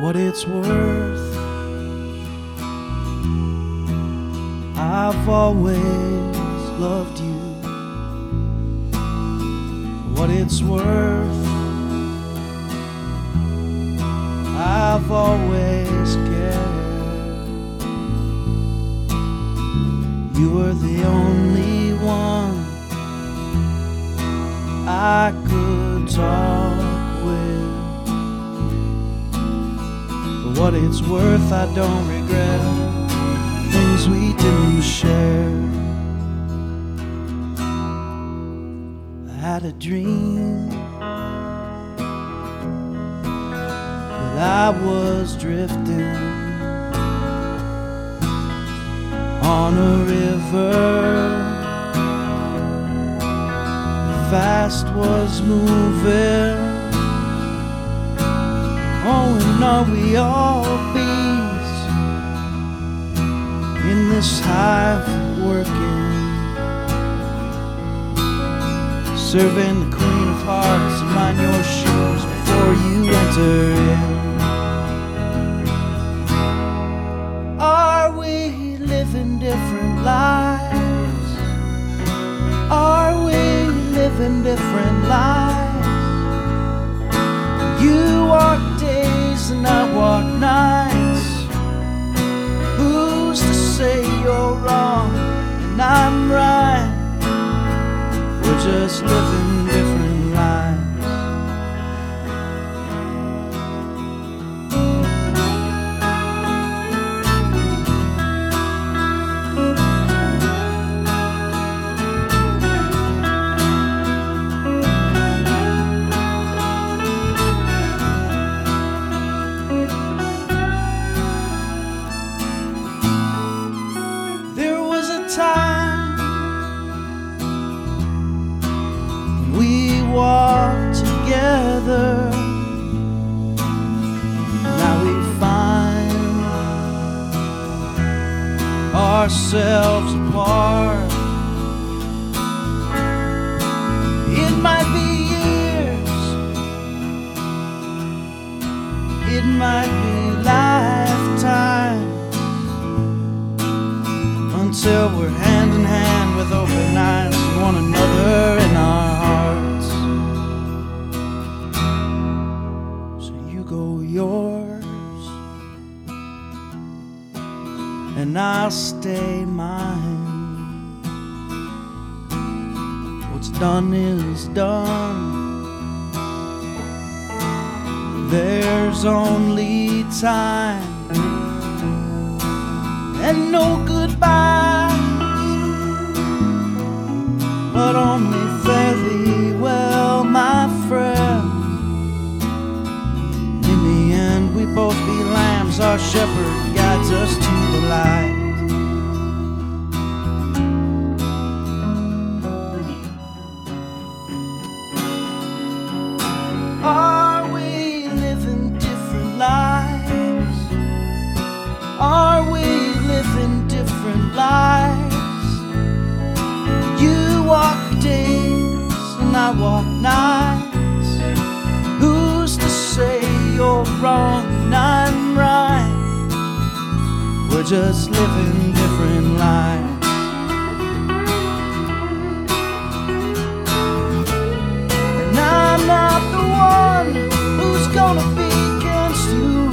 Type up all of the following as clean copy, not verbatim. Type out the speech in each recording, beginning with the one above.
what it's worth, I've always loved you. For what it's worth, I've always cared. You were the only one I could talk with. For what it's worth, I don't regret things we didn't share. I had a dream that I was drifting on a river, fast was moving. Oh, and are we all bees in this hive working, serving the queen of hearts, and mind your shoes before you enter in. Are we living different lives? Are we living different lives? You walk days and I walk nights. Who's to say you're wrong and I'm right? We're just living different lives. Time we walked together. Now we find ourselves apart. It might be years, it might be lifetime, until we're hand in hand with open eyes and one another in our hearts. So you go yours and I'll stay mine. What's done is done. There's only time and no goodbyes, but only fare thee well, my friend. In the end, we both be lambs. Our shepherd guides us to the light. Are we living different lives? Are we living different lives? You walk days and I walk nights. Who's to say you're wrong and I'm right? We're just living different lives. And I'm not the one who's gonna be against you.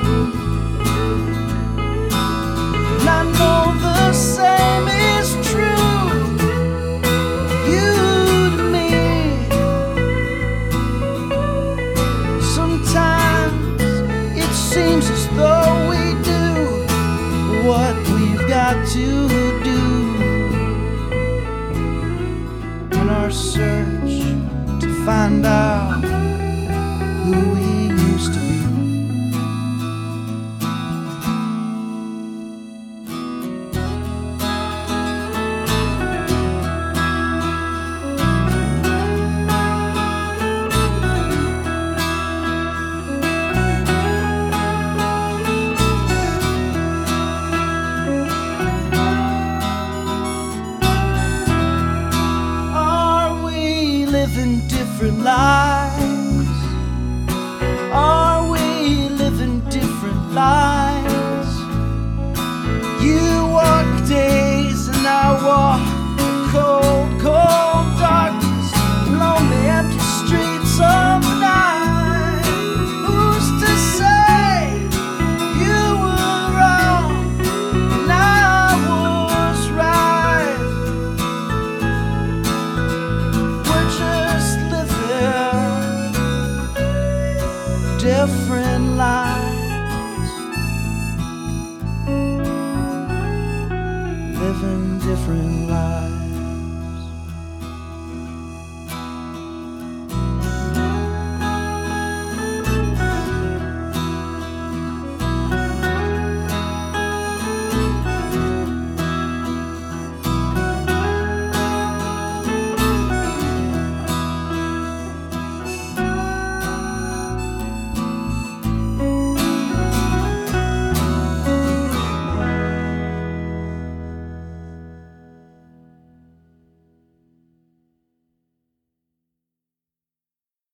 And I know the same is true, you to me. Sometimes it seems as though we do what we've got to do in our search to find out who we used to be. Living different lives? Are we different lives.